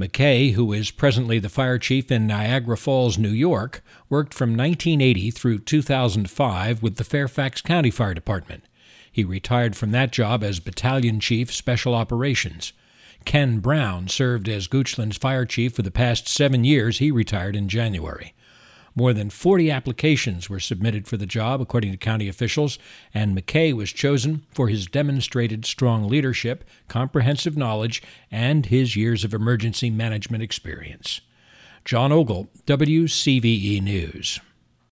McKay, who is presently the fire chief in Niagara Falls, New York, worked from 1980 through 2005 with the Fairfax County Fire Department. He retired from that job as Battalion Chief, Special Operations. Ken Brown served as Goochland's fire chief for the past 7 years. He retired in January. More than 40 applications were submitted for the job, according to county officials, and McKay was chosen for his demonstrated strong leadership, comprehensive knowledge, and his years of emergency management experience. John Ogle, WCVE News.